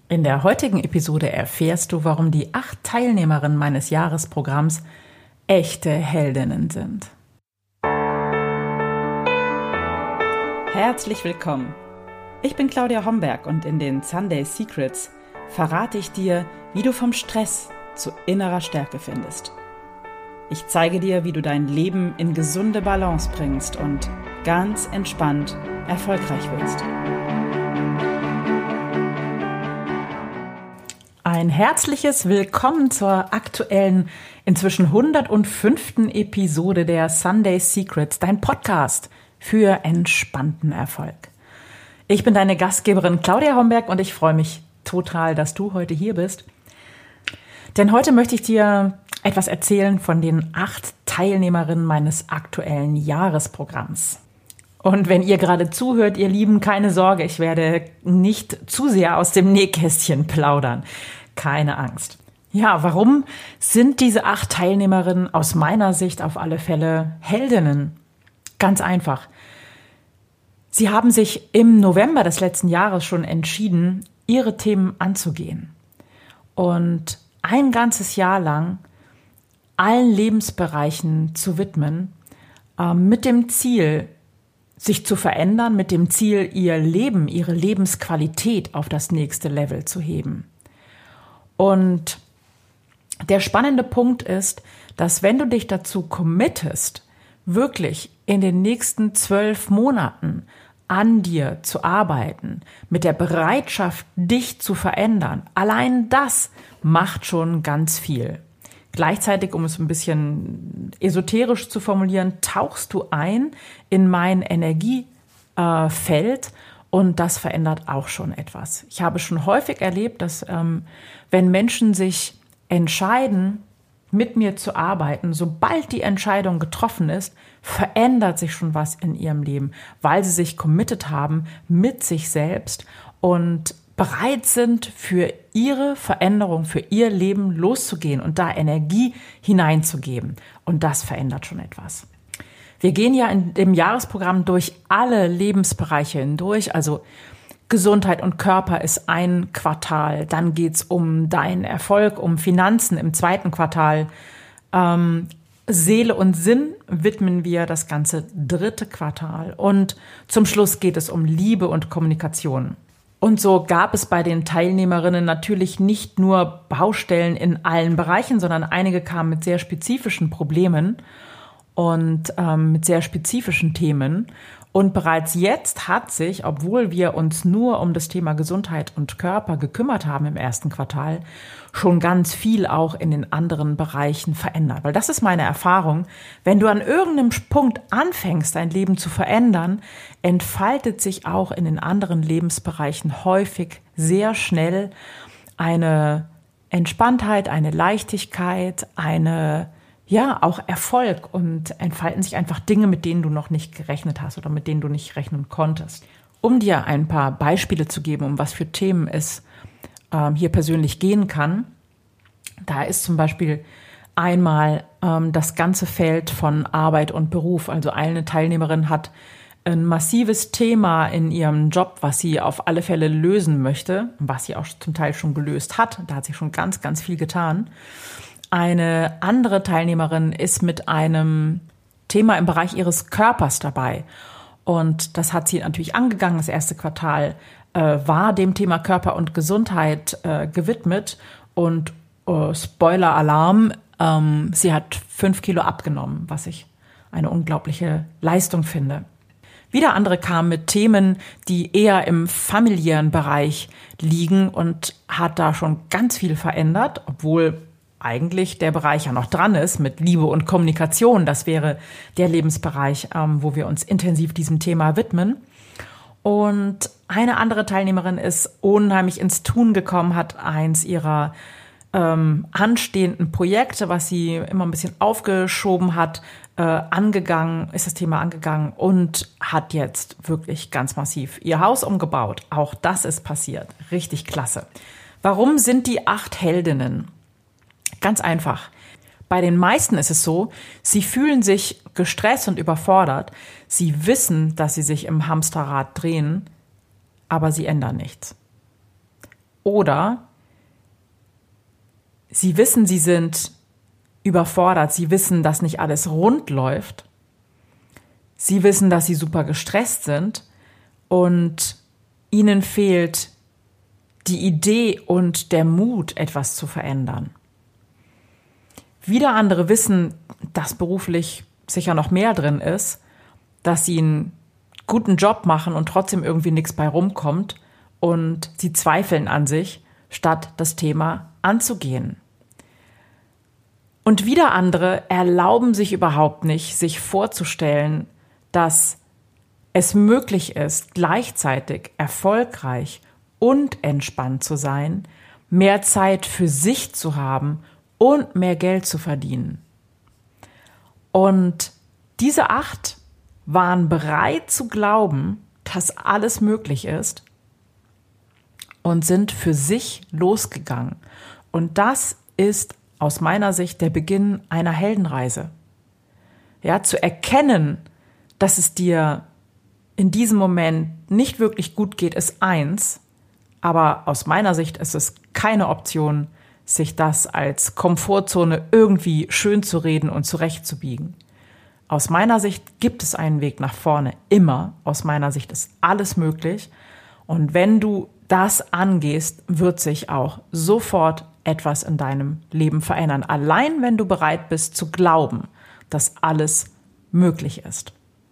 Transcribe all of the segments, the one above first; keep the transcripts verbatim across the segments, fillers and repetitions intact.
In der heutigen Episode erfährst du, warum die acht Teilnehmerinnen meines Jahresprogramms echte Heldinnen sind. Herzlich willkommen. Ich bin Claudia Homberg und in den Sunday Secrets verrate ich dir, wie du vom Stress zu innerer Stärke findest. Ich zeige dir, wie du dein Leben in gesunde Balance bringst und ganz entspannt erfolgreich wirst. Ein herzliches Willkommen zur aktuellen, inzwischen hundertfünften Episode der Sunday Secrets, dein Podcast für entspannten Erfolg. Ich bin deine Gastgeberin Claudia Homberg und ich freue mich total, dass du heute hier bist. Denn heute möchte ich dir etwas erzählen von den acht Teilnehmerinnen meines aktuellen Jahresprogramms. Und wenn ihr gerade zuhört, ihr Lieben, keine Sorge, ich werde nicht zu sehr aus dem Nähkästchen plaudern. Keine Angst. Ja, warum sind diese acht Teilnehmerinnen aus meiner Sicht auf alle Fälle Heldinnen? Ganz einfach. Sie haben sich im November des letzten Jahres schon entschieden, ihre Themen anzugehen. Und ein ganzes Jahr lang allen Lebensbereichen zu widmen, äh, mit dem Ziel, sich zu verändern, mit dem Ziel, ihr Leben, ihre Lebensqualität auf das nächste Level zu heben. Und der spannende Punkt ist, dass wenn du dich dazu committest, wirklich in den nächsten zwölf Monaten an dir zu arbeiten, mit der Bereitschaft, dich zu verändern, allein das macht schon ganz viel. Gleichzeitig, um es ein bisschen esoterisch zu formulieren, tauchst du ein in mein Energiefeld und das verändert auch schon etwas. Ich habe schon häufig erlebt, dass ähm, wenn Menschen sich entscheiden, mit mir zu arbeiten, sobald die Entscheidung getroffen ist, verändert sich schon was in ihrem Leben, weil sie sich committed haben mit sich selbst und bereit sind, für ihre Veränderung, für ihr Leben loszugehen und da Energie hineinzugeben. Und das verändert schon etwas. Wir gehen ja in dem Jahresprogramm durch alle Lebensbereiche hindurch, also Gesundheit und Körper ist ein Quartal, dann geht's um deinen Erfolg, um Finanzen im zweiten Quartal. Ähm, Seele und Sinn widmen wir das ganze dritte Quartal und zum Schluss geht es um Liebe und Kommunikation. Und so gab es bei den Teilnehmerinnen natürlich nicht nur Baustellen in allen Bereichen, sondern einige kamen mit sehr spezifischen Problemen und ähm, mit sehr spezifischen Themen. Und bereits jetzt hat sich, obwohl wir uns nur um das Thema Gesundheit und Körper gekümmert haben im ersten Quartal, schon ganz viel auch in den anderen Bereichen verändert. Weil das ist meine Erfahrung. Wenn du an irgendeinem Punkt anfängst, dein Leben zu verändern, entfaltet sich auch in den anderen Lebensbereichen häufig sehr schnell eine Entspanntheit, eine Leichtigkeit, eine ja, auch Erfolg und entfalten sich einfach Dinge, mit denen du noch nicht gerechnet hast oder mit denen du nicht rechnen konntest. Um dir ein paar Beispiele zu geben, um was für Themen es ähm, hier persönlich gehen kann, da ist zum Beispiel einmal ähm, das ganze Feld von Arbeit und Beruf. Also eine Teilnehmerin hat ein massives Thema in ihrem Job, was sie auf alle Fälle lösen möchte, was sie auch zum Teil schon gelöst hat. Da hat sie schon ganz, ganz viel getan. Eine andere Teilnehmerin ist mit einem Thema im Bereich ihres Körpers dabei. Und das hat sie natürlich angegangen. Das erste Quartal äh, war dem Thema Körper und Gesundheit äh, gewidmet. Und äh, Spoiler-Alarm, ähm, sie hat fünf Kilo abgenommen, was ich eine unglaubliche Leistung finde. Wieder andere kamen mit Themen, die eher im familiären Bereich liegen und hat da schon ganz viel verändert, obwohl eigentlich der Bereich ja noch dran ist mit Liebe und Kommunikation. Das wäre der Lebensbereich, ähm, wo wir uns intensiv diesem Thema widmen. Und eine andere Teilnehmerin ist unheimlich ins Tun gekommen, hat eins ihrer ähm, anstehenden Projekte, was sie immer ein bisschen aufgeschoben hat, äh, angegangen, ist das Thema angegangen und hat jetzt wirklich ganz massiv ihr Haus umgebaut. Auch das ist passiert. Richtig klasse. Warum sind die acht Heldinnen? Ganz einfach. Bei den meisten ist es so, sie fühlen sich gestresst und überfordert. Sie wissen, dass sie sich im Hamsterrad drehen, aber sie ändern nichts. Oder sie wissen, sie sind überfordert, sie wissen, dass nicht alles rund läuft, sie wissen, dass sie super gestresst sind und ihnen fehlt die Idee und der Mut, etwas zu verändern. Wieder andere wissen, dass beruflich sicher noch mehr drin ist, dass sie einen guten Job machen und trotzdem irgendwie nichts bei rumkommt und sie zweifeln an sich, statt das Thema anzugehen. Und wieder andere erlauben sich überhaupt nicht, sich vorzustellen, dass es möglich ist, gleichzeitig erfolgreich und entspannt zu sein, mehr Zeit für sich zu haben und mehr Geld zu verdienen. Und diese acht waren bereit zu glauben, dass alles möglich ist und sind für sich losgegangen. Und das ist aus meiner Sicht der Beginn einer Heldenreise. Ja, zu erkennen, dass es dir in diesem Moment nicht wirklich gut geht, ist eins, aber aus meiner Sicht ist es keine Option, sich das als Komfortzone irgendwie schön zu reden und zurechtzubiegen. Aus meiner Sicht gibt es einen Weg nach vorne, immer. Aus meiner Sicht ist alles möglich. Und wenn du das angehst, wird sich auch sofort etwas in deinem Leben verändern. Allein wenn du bereit bist zu glauben, dass alles möglich ist.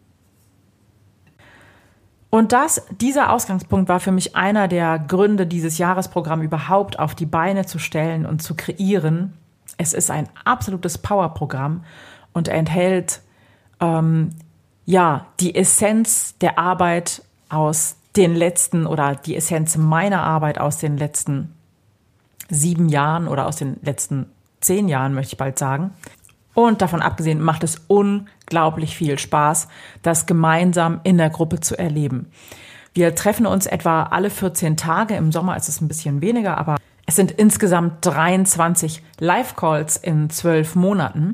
Und das, dieser Ausgangspunkt war für mich einer der Gründe, dieses Jahresprogramm überhaupt auf die Beine zu stellen und zu kreieren. Es ist ein absolutes Powerprogramm und enthält ähm, ja die Essenz der Arbeit aus den letzten oder die Essenz meiner Arbeit aus den letzten sieben Jahren oder aus den letzten zehn Jahren, möchte ich bald sagen. Und davon abgesehen macht es unglaublich viel Spaß, das gemeinsam in der Gruppe zu erleben. Wir treffen uns etwa alle vierzehn Tage. Im Sommer ist es ein bisschen weniger, aber es sind insgesamt dreiundzwanzig Live-Calls in zwölf Monaten.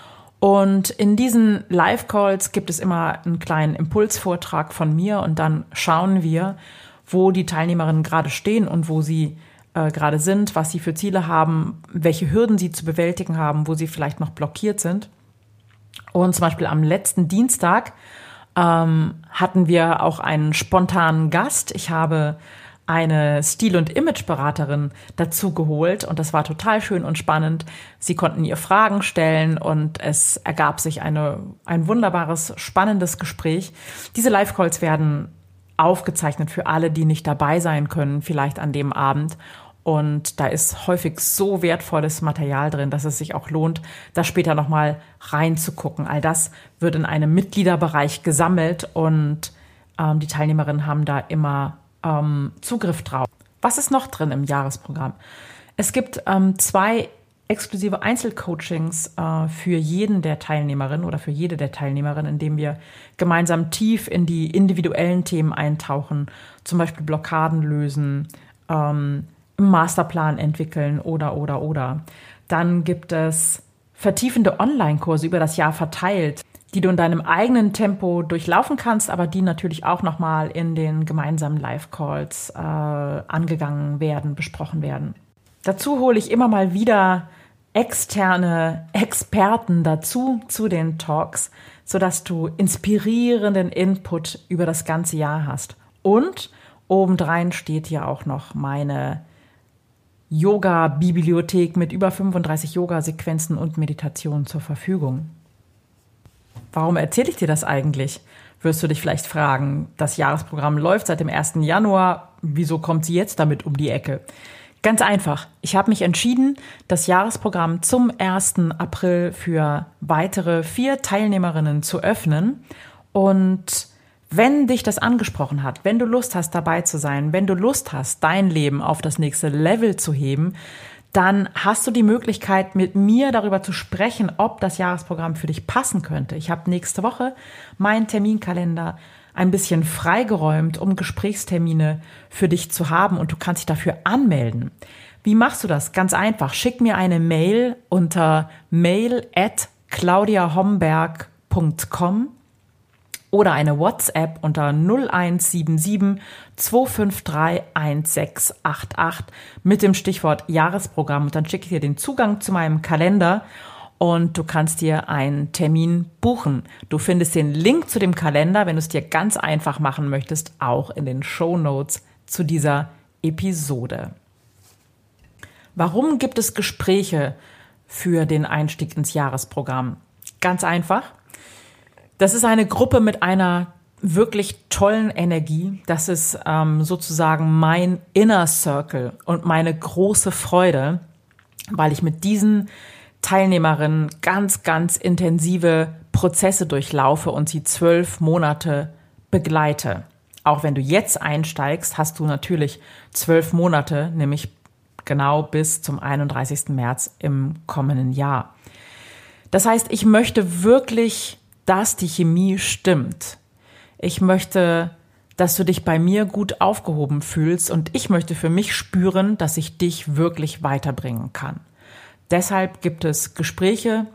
Und in diesen Live-Calls gibt es immer einen kleinen Impulsvortrag von mir und dann schauen wir, wo die Teilnehmerinnen gerade stehen und wo sie äh, gerade sind, was sie für Ziele haben, welche Hürden sie zu bewältigen haben, wo sie vielleicht noch blockiert sind. Und zum Beispiel am letzten Dienstag ähm, hatten wir auch einen spontanen Gast. Ich habe eine Stil- und Imageberaterin dazu geholt und das war total schön und spannend. Sie konnten ihr Fragen stellen und es ergab sich eine, ein wunderbares, spannendes Gespräch. Diese Live-Calls werden aufgezeichnet für alle, die nicht dabei sein können, vielleicht an dem Abend. Und da ist häufig so wertvolles Material drin, dass es sich auch lohnt, da später nochmal reinzugucken. All das wird in einem Mitgliederbereich gesammelt und ähm, die Teilnehmerinnen haben da immer ähm, Zugriff drauf. Was ist noch drin im Jahresprogramm? Es gibt ähm, zwei exklusive Einzelcoachings äh, für jeden der Teilnehmerinnen oder für jede der Teilnehmerinnen, indem wir gemeinsam tief in die individuellen Themen eintauchen, zum Beispiel Blockaden lösen, ähm, einen Masterplan entwickeln oder, oder, oder. Dann gibt es vertiefende Online-Kurse über das Jahr verteilt, die du in deinem eigenen Tempo durchlaufen kannst, aber die natürlich auch nochmal in den gemeinsamen Live-Calls äh, angegangen werden, besprochen werden. Dazu hole ich immer mal wieder externe Experten dazu zu den Talks, sodass du inspirierenden Input über das ganze Jahr hast. Und obendrein steht hier auch noch meine Yoga-Bibliothek mit über fünfunddreißig Yoga-Sequenzen und Meditationen zur Verfügung. Warum erzähle ich dir das eigentlich? Wirst du dich vielleicht fragen. Das Jahresprogramm läuft seit dem ersten Januar. Wieso kommt sie jetzt damit um die Ecke? Ganz einfach. Ich habe mich entschieden, das Jahresprogramm zum ersten April für weitere vier Teilnehmerinnen zu öffnen. Und wenn dich das angesprochen hat, wenn du Lust hast, dabei zu sein, wenn du Lust hast, dein Leben auf das nächste Level zu heben, dann hast du die Möglichkeit, mit mir darüber zu sprechen, ob das Jahresprogramm für dich passen könnte. Ich habe nächste Woche meinen Terminkalender ein bisschen freigeräumt, um Gesprächstermine für dich zu haben und du kannst dich dafür anmelden. Wie machst du das? Ganz einfach. Schick mir eine Mail unter mail at claudia homberg punkt com oder eine WhatsApp unter null eins sieben sieben zwei fünf drei eins sechs acht acht mit dem Stichwort Jahresprogramm und dann schicke ich dir den Zugang zu meinem Kalender und du kannst dir einen Termin buchen. Du findest den Link zu dem Kalender, wenn du es dir ganz einfach machen möchtest, auch in den Shownotes zu dieser Episode. Warum gibt es Gespräche für den Einstieg ins Jahresprogramm? Ganz einfach. Das ist eine Gruppe mit einer wirklich tollen Energie. Das ist ähm, sozusagen mein Inner Circle und meine große Freude, weil ich mit diesen Teilnehmerinnen ganz, ganz intensive Prozesse durchlaufe und sie zwölf Monate begleite. Auch wenn du jetzt einsteigst, hast du natürlich zwölf Monate, nämlich genau bis zum einunddreißigsten März im kommenden Jahr. Das heißt, ich möchte wirklich, dass die Chemie stimmt. Ich möchte, dass du dich bei mir gut aufgehoben fühlst und ich möchte für mich spüren, dass ich dich wirklich weiterbringen kann. Deshalb gibt es Gespräche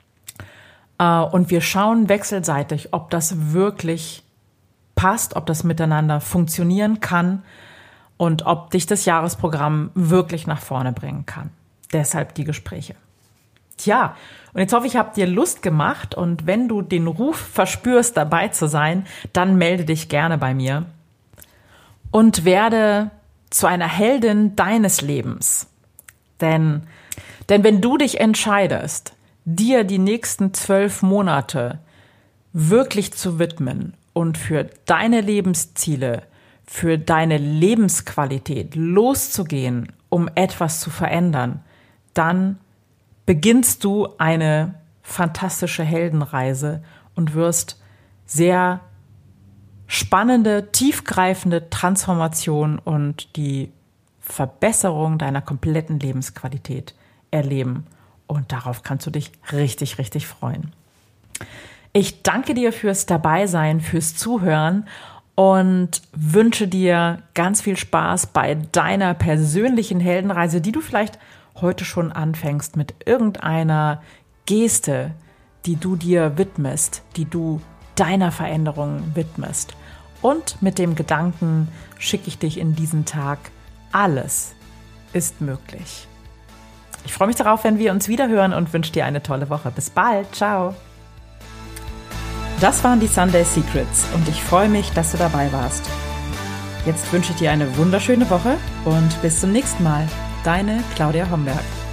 äh, und wir schauen wechselseitig, ob das wirklich passt, ob das miteinander funktionieren kann und ob dich das Jahresprogramm wirklich nach vorne bringen kann. Deshalb die Gespräche. Tja, und jetzt hoffe ich, ich habe dir Lust gemacht und wenn du den Ruf verspürst, dabei zu sein, dann melde dich gerne bei mir und werde zu einer Heldin deines Lebens. Denn, denn wenn du dich entscheidest, dir die nächsten zwölf Monate wirklich zu widmen und für deine Lebensziele, für deine Lebensqualität loszugehen, um etwas zu verändern, dann beginnst du eine fantastische Heldenreise und wirst sehr spannende, tiefgreifende Transformation und die Verbesserung deiner kompletten Lebensqualität erleben. Und darauf kannst du dich richtig, richtig freuen. Ich danke dir fürs Dabeisein, fürs Zuhören und wünsche dir ganz viel Spaß bei deiner persönlichen Heldenreise, die du vielleicht heute schon anfängst mit irgendeiner Geste, die du dir widmest, die du deiner Veränderung widmest. Und mit dem Gedanken schicke ich dich in diesen Tag. Alles ist möglich. Ich freue mich darauf, wenn wir uns wieder hören und wünsche dir eine tolle Woche. Bis bald. Ciao. Das waren die Sunday Secrets und ich freue mich, dass du dabei warst. Jetzt wünsche ich dir eine wunderschöne Woche und bis zum nächsten Mal. Deine Claudia Homberg.